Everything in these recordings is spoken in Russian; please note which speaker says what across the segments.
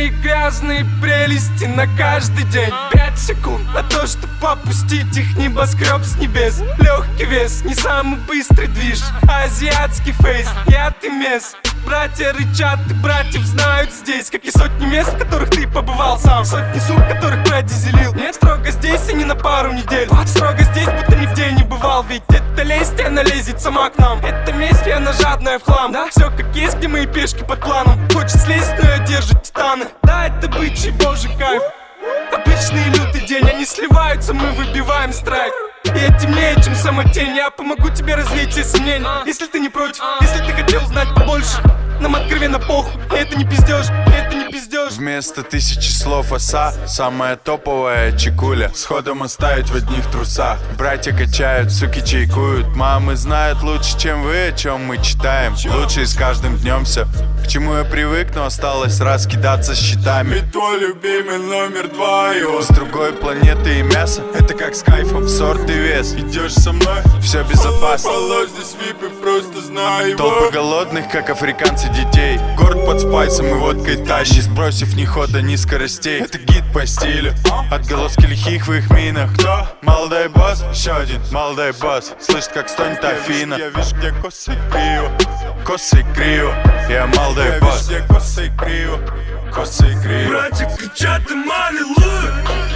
Speaker 1: мои грязные прелести на каждый день. 5 секунд на то, чтобы опустить их небоскреб с небес. Легкий вес, не самый быстрый движ, азиатский фейс, яд и мес. Братья рычат, и братьев знают здесь, как и сотни мест, в которых ты побывал сам. Сотни сук, которых продизелил. Нет, строго здесь и не на пару недель. Строго здесь, будто нигде не бывал. Ведь это лесть, и она лезет сама к нам. Это месть, и она жадная в хлам. Да, все как есть, где мои пешки под планом. Хочет слезть, но я держу титаны. Да, это бычий божий кайф. Обычный лютый день, они сливаются, мы выбиваем страйк. И я темнее, чем сама тень. Я помогу тебе развеять все сомнения, если ты не против, если ты хотел узнать побольше. Нам откровенно похуй, и это не пиздёж, и это не пиздёж.
Speaker 2: Вместо 1000 слов оса, самая топовая чекуля. Сходом оставить в одних трусах. Братья качают, суки чайкуют. Мамы знают лучше, чем вы, о чем мы читаем. Лучше с каждым днем все. К чему я привык, но осталось раз кидаться счетами. Ведь твой любимый номер 2 его с другой планеты и мясо. Это как с кайфом, сорт и вес. Идешь со мной, все безопасно. Здесь випы, просто знаю его. Толпы голодных, как африканцы детей. Город под спайсом и водкой тащит, сбросив ни хода, ни скоростей. Это гид по стилю, отголоски лихих в их минах. Кто? Молодой босс, еще один молодой босс. Слышит, как стонет Афина. Я вижу, где косы криво, косы криво. Я молодой босс, где косы криво, косы криво.
Speaker 3: Братья кричат и аллилуйя.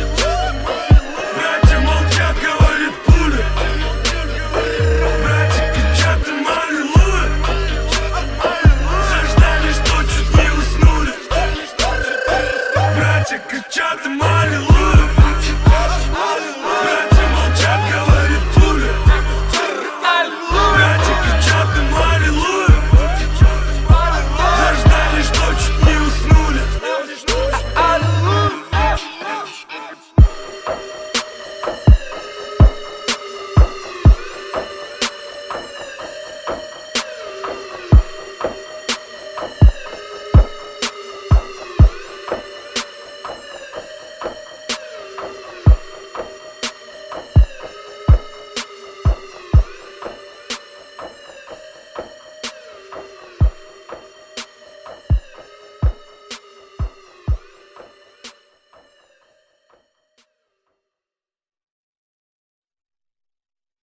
Speaker 3: Братья молчат, говорит пуля. Братья кричат и аллилуйя. Заждали, что чуть не уснули. Братья кричат и аллилуйя.